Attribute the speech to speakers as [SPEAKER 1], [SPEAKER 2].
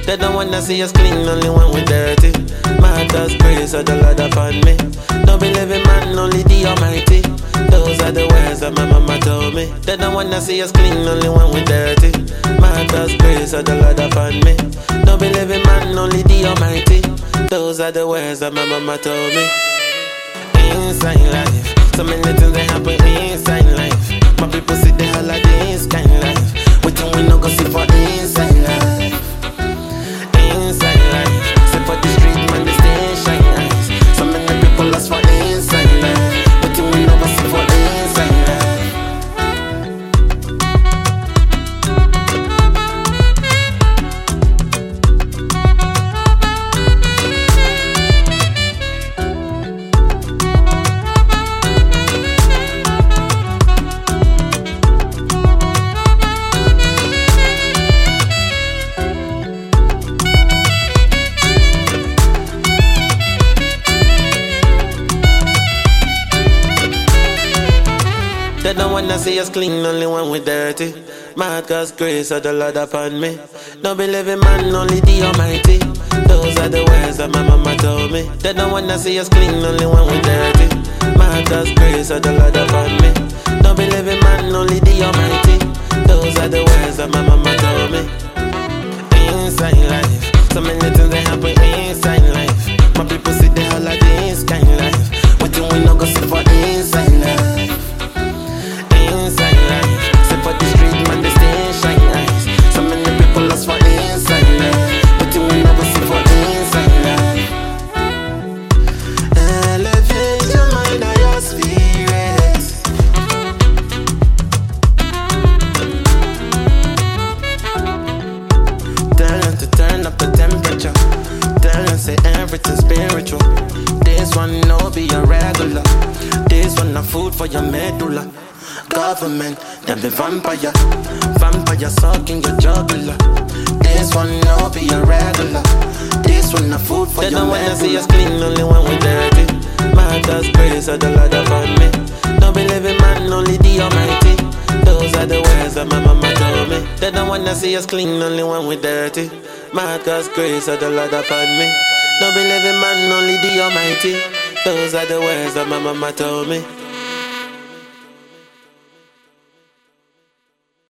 [SPEAKER 1] They don't wanna see us clean, only when we dirty. Mad God's grace of the Lord upon me. Don't believe in man, only the Almighty. Those are the words that my mama told me. They don't wanna see us clean, only when we dirty. Mad God's grace of the Lord upon me. Don't believe in man, only the Almighty. Those are the words that my mama told me. Inside life, so many things that happen inside life. My people see the holidays kind life. We think we no go see for inside life. Inside life, say for the street man they stay shine eyes. So many people lost for inside life. We think we no go see for inside life. They don't wanna see us clean, only when we dirty. Mad God's grace of the Lord upon me. Don't believe in man, only the Almighty. Those are the words that my mama told me. They don't wanna see us clean, only when we dirty. Mad God's grace of the Lord upon me. Don't believe in man, only the Almighty. Those are the words that my mama told me. Inside life, so many things that happen inside life. My people see the holidays kind life. We think we no go see for inside life. Inside life, say for the street man they stay shine eyes. So many people lost for inside life. But you will never see for inside life. Elevate your mind and your spirit. Tell them to turn up the temperature. Tell them say everything's spiritual. This one no be a regular. This one a food for your medulla. Government, them be vampire. Vampire sucking your jugular. This one no be a regular. This one a food for your medulla. They don't wanna see us clean, only when we dirty. Mad God's grace of the Lord upon me. Don't believe in man, only the Almighty. Those are the words that my mama told me. They don't wanna see us clean, only when we dirty. Mad God's grace of the Lord upon me. Don't believe in man, only the Almighty. Those are the words that my mama told me.